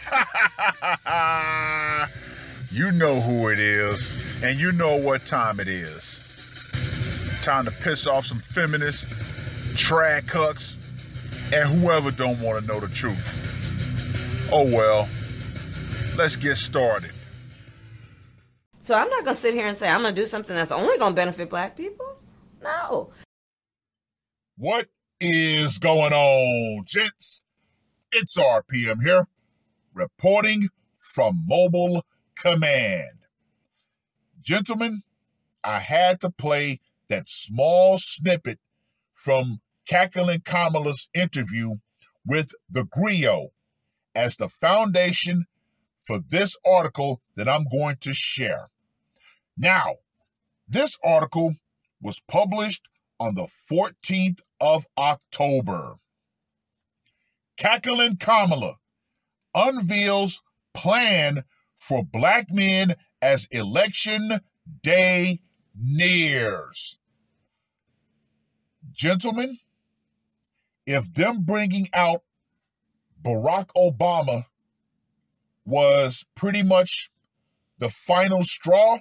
You know who it is, and you know what time it is. Time to piss off some feminists, trad cucks, and whoever don't want to know the truth. Oh well, let's get started. So I'm not going to sit here and say I'm going to do something that's only going to benefit black people. No. What is going on, gents? It's RPM here, reporting from Mobile Command. Gentlemen, I had to play that small snippet from Cackling Kamala's interview with the Griot as the foundation for this article that I'm going to share. Now, this article was published on the 14th of October. Cackling Kamala unveils plan for black men as election day nears. Gentlemen, if them bringing out Barack Obama was pretty much the final straw,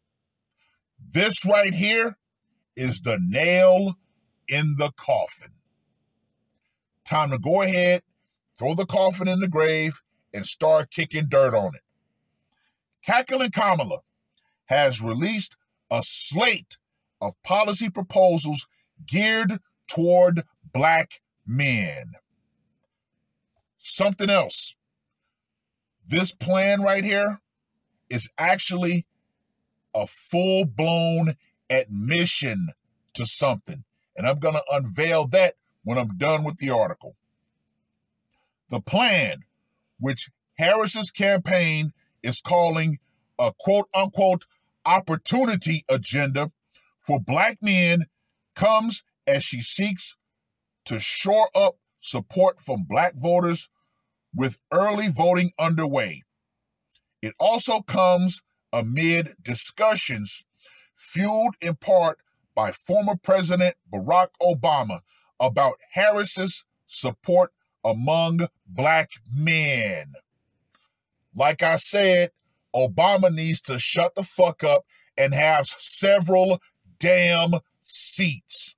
this right here is the nail in the coffin. Time to go ahead, throw the coffin in the grave, and start kicking dirt on it. Cackling Kamala has released a slate of policy proposals geared toward black men. Something else. This plan right here is actually a full-blown admission to something. And I'm going to unveil that when I'm done with the article. The plan, which Harris's campaign is calling a quote-unquote opportunity agenda for black men, comes as she seeks to shore up support from black voters with early voting underway. It also comes amid discussions fueled in part by former President Barack Obama about Harris's support among black men. Like I said, Obama needs to shut the fuck up and have several damn seats.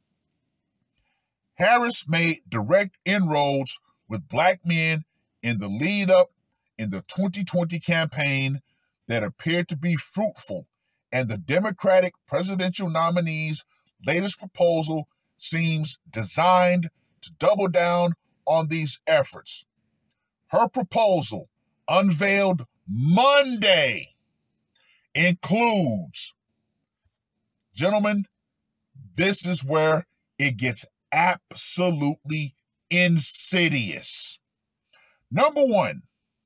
Harris made direct inroads with black men in the lead up in the 2020 campaign that appeared to be fruitful, and the Democratic presidential nominee's latest proposal seems designed to double down on these efforts. Her proposal, unveiled Monday, includes, gentlemen, this is where it gets absolutely insidious. Number one,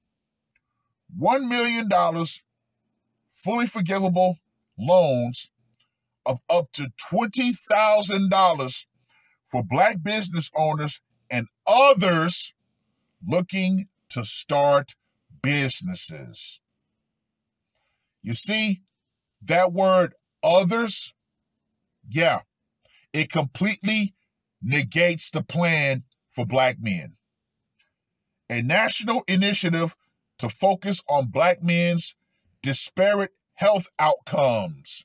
$1 million fully forgivable loans of up to $20,000 for black business owners and others looking to start businesses. You see, that word others, yeah, it completely negates the plan for black men. A national initiative to focus on black men's disparate health outcomes.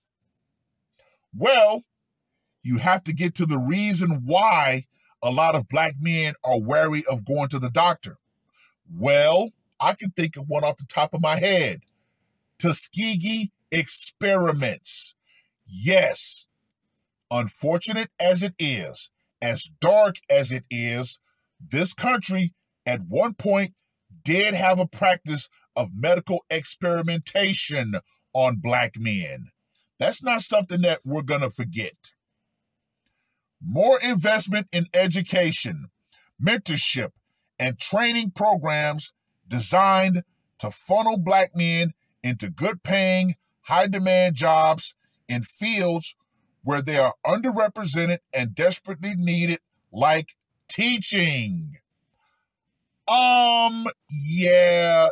Well, you have to get to the reason why a lot of black men are wary of going to the doctor. Well, I can think of one off the top of my head. Tuskegee experiments. Yes, unfortunate as it is, as dark as it is, this country at one point did have a practice of medical experimentation on black men. That's not something that we're going to forget. More investment in education, mentorship, and training programs designed to funnel black men into good-paying, high-demand jobs in fields where they are underrepresented and desperately needed, like teaching. Yeah,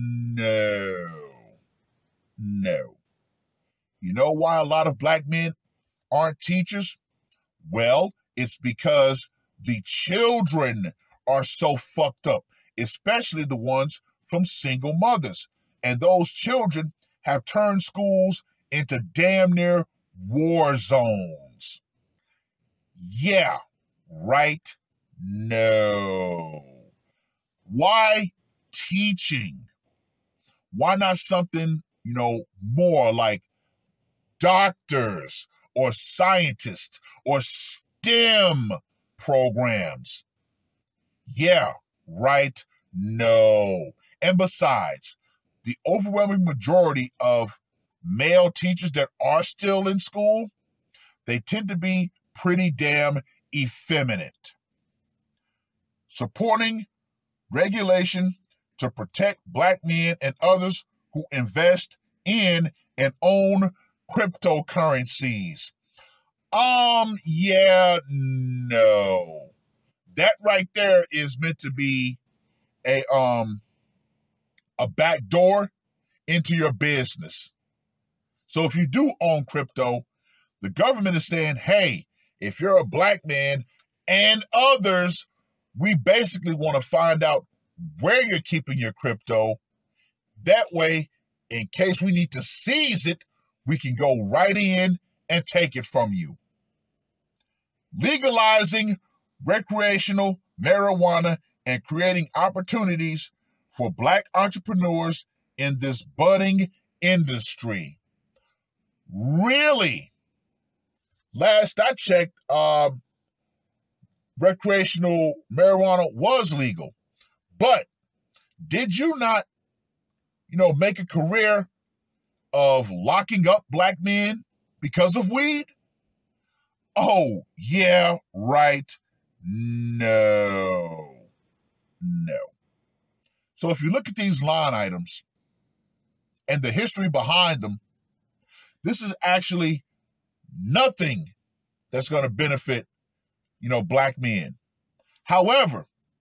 no. You know why a lot of black men aren't teachers? Well, it's because the children are so fucked up especially the ones from single mothers. And those children have turned schools into damn near war zones. Yeah, right? No. Why teaching? Why not something, more like doctors or scientists or STEM programs? Yeah, right? No. And besides, the overwhelming majority of male teachers that are still in school, they tend to be pretty damn effeminate. Supporting regulation to protect black men and others who invest in and own cryptocurrencies. Yeah, no. That right there is meant to be a back door into your business. So if you do own crypto, the government is saying, hey, if you're a black man and others, we basically want to find out where you're keeping your crypto. That way, in case we need to seize it, we can go right in and take it from you. Legalizing recreational marijuana and creating opportunities for black entrepreneurs in this budding industry. Really? Last I checked, recreational marijuana was legal. But did you not, make a career of locking up black men because of weed? Oh, yeah, right. No. So if you look at these line items and the history behind them, this is actually nothing that's going to benefit, black men. However,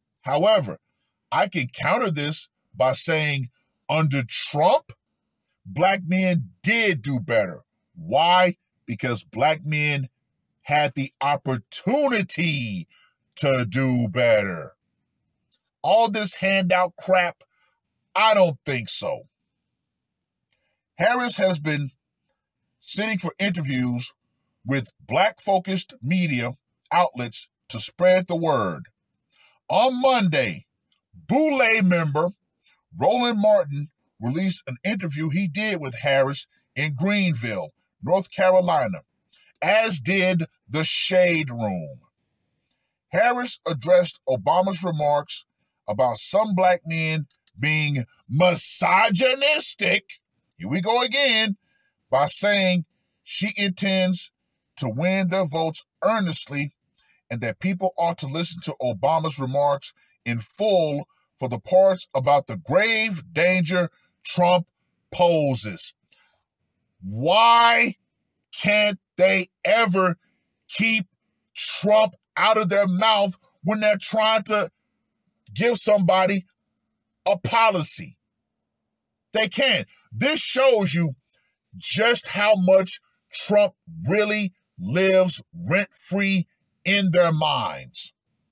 I can counter this by saying under Trump, black men did do better. Why? Because black men had the opportunity to do better. All this handout crap, I don't think so. Harris has been sitting for interviews with black-focused media outlets to spread the word. On Monday, Boulay member Roland Martin released an interview he did with Harris in Greenville, North Carolina, as did the Shade Room. Harris addressed Obama's remarks about some black men being misogynistic, here we go again, by saying she intends to win their votes earnestly and that people ought to listen to Obama's remarks in full for the parts about the grave danger Trump poses. Why can't they ever keep Trump out of their mouth when they're trying to give somebody a policy? They can. This shows you just how much Trump really lives rent-free in their minds.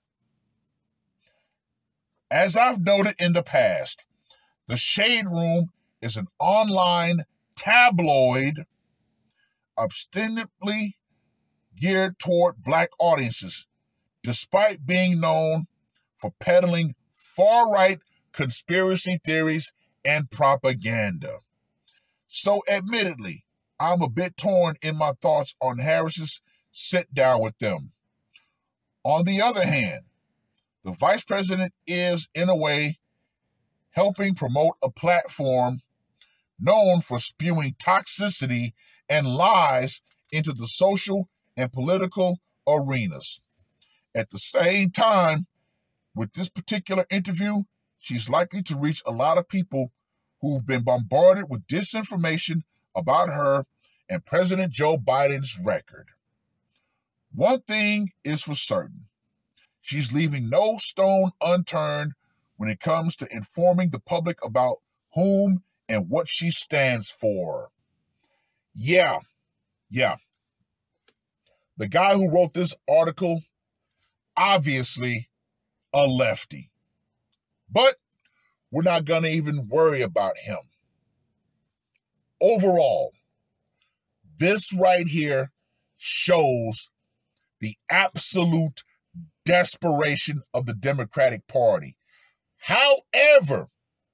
As I've noted in the past, the Shade Room is an online tabloid ostensibly geared toward black audiences, despite being known for peddling far-right conspiracy theories and propaganda. So admittedly, I'm a bit torn in my thoughts on Harris's sit down with them. On the other hand, the vice president is, in a way, helping promote a platform known for spewing toxicity and lies into the social and political arenas. At the same time, with this particular interview, she's likely to reach a lot of people who've been bombarded with disinformation about her and President Joe Biden's record. One thing is for certain. She's leaving no stone unturned when it comes to informing the public about whom and what she stands for. Yeah. The guy who wrote this article, obviously a lefty. But we're not going to even worry about him. Overall, this right here shows the absolute desperation of the Democratic Party. However,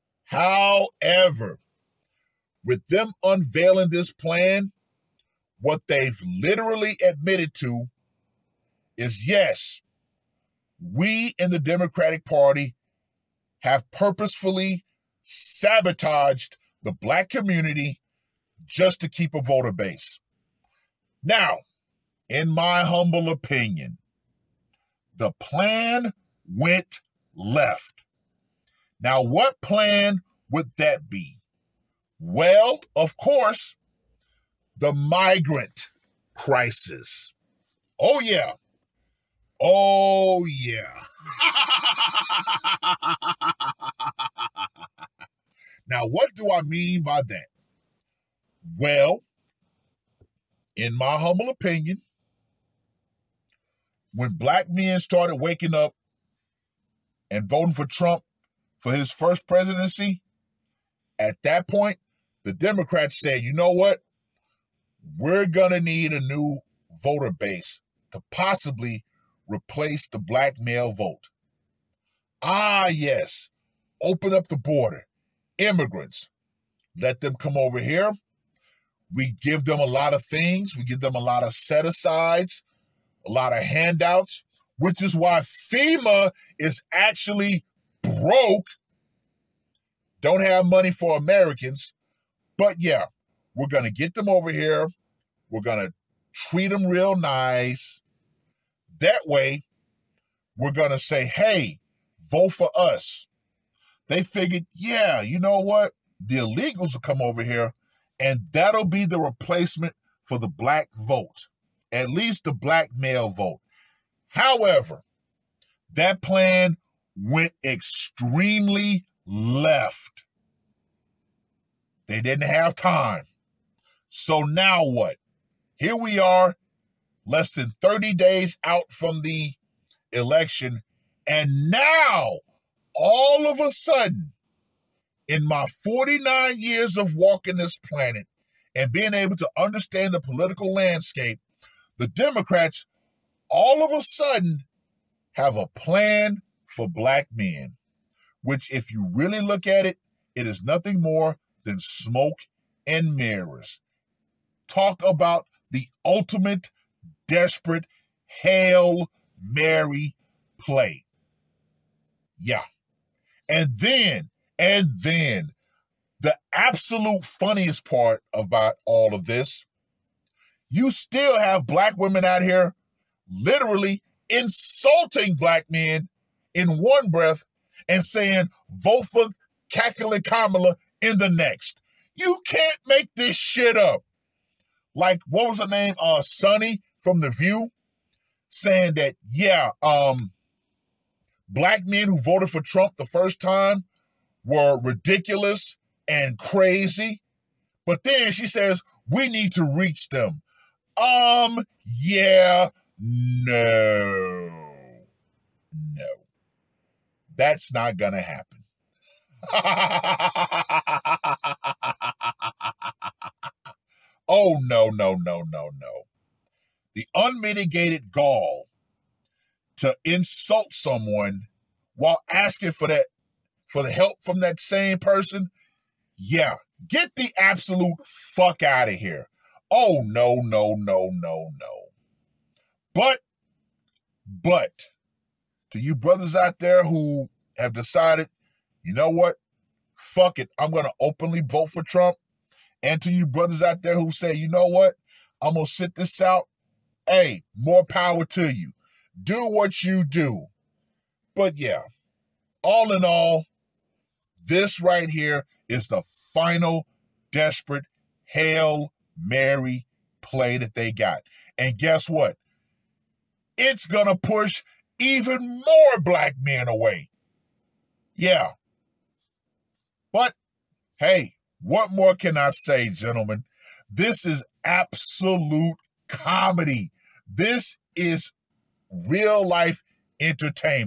with them unveiling this plan, what they've literally admitted to is, yes, we in the Democratic Party have purposefully sabotaged the black community just to keep a voter base. Now, in my humble opinion, the plan went left. Now, what plan would that be? Well, of course, the migrant crisis. Oh, yeah. Oh, yeah. Now, what do I mean by that? Well, in my humble opinion, when black men started waking up and voting for Trump for his first presidency, at that point, the Democrats said, you know what? We're going to need a new voter base to possibly replace the black male vote. Ah, yes. Open up the border. Immigrants. Let them come over here. We give them a lot of things. We give them a lot of set-asides, a lot of handouts, which is why FEMA is actually broke. Don't have money for Americans. But yeah, we're going to get them over here. We're going to treat them real nice. That way, we're going to say, hey, vote for us. They figured, yeah, you know what? The illegals will come over here, and that'll be the replacement for the black vote, at least the black male vote. However, that plan went extremely left. They didn't have time. So now what? Here we are, less than 30 days out from the election, and now, all of a sudden, in my 49 years of walking this planet and being able to understand the political landscape, the Democrats all of a sudden have a plan for black men, which if you really look at it, it is nothing more than smoke and mirrors. Talk about the ultimate desperate Hail Mary play. Yeah. And then, the absolute funniest part about all of this, you still have black women out here literally insulting black men in one breath and saying, vote for Cackling Kamala in the next. You can't make this shit up. Like, what was her name? Sunny from The View, saying that, yeah, black men who voted for Trump the first time were ridiculous and crazy. But then she says, we need to reach them. Yeah, no. That's not gonna happen. Oh, no. The unmitigated gall to insult someone while asking for the help from that same person. Yeah, get the absolute fuck out of here. Oh, no. But, to you brothers out there who have decided, you know what? Fuck it. I'm going to openly vote for Trump. And to you brothers out there who say, you know what? I'm going to sit this out. Hey, more power to you. Do what you do. But yeah, all in all, this right here is the final desperate Hail Mary play that they got. And guess what? It's going to push even more black men away. Yeah. But, hey, what more can I say, gentlemen? This is absolute comedy. This is real life entertainment.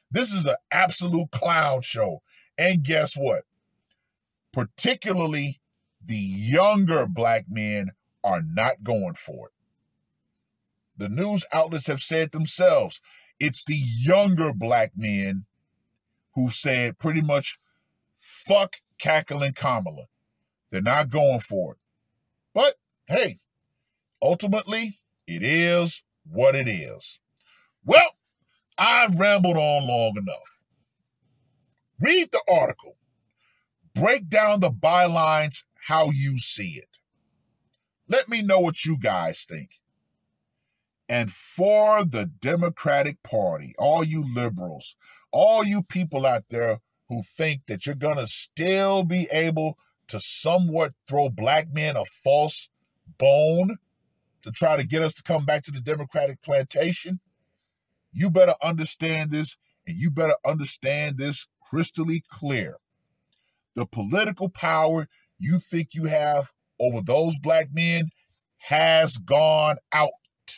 This is an absolute clown show. And guess what? Particularly the younger black men are not going for it. The news outlets have said themselves, it's the younger black men who said pretty much, fuck cackling Kamala. They're not going for it. But hey, ultimately, it is what it is. Well, I've rambled on long enough. Read the article. Break down the bylines how you see it. Let me know what you guys think. And for the Democratic Party, all you liberals, all you people out there who think that you're going to still be able to somewhat throw black men a false bone to try to get us to come back to the Democratic plantation, you better understand this, and you better understand this crystally clear. The political power you think you have over those black men has gone out.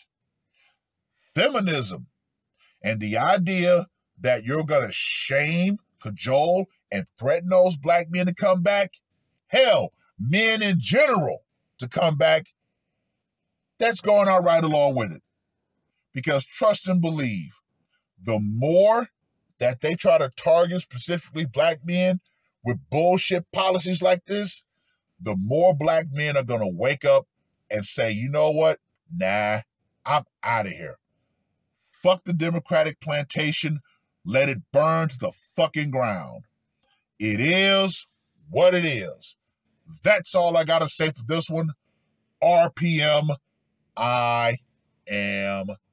Feminism and the idea that you're going to shame, cajole, and threaten those black men to come back, hell, men in general to come back, that's going all right along with it. Because trust and believe, the more that they try to target specifically black men with bullshit policies like this, the more black men are going to wake up and say, you know what? Nah, I'm out of here. Fuck the Democratic plantation. Let it burn to the fucking ground. It is what it is. That's all I got to say for this one. RPM, I am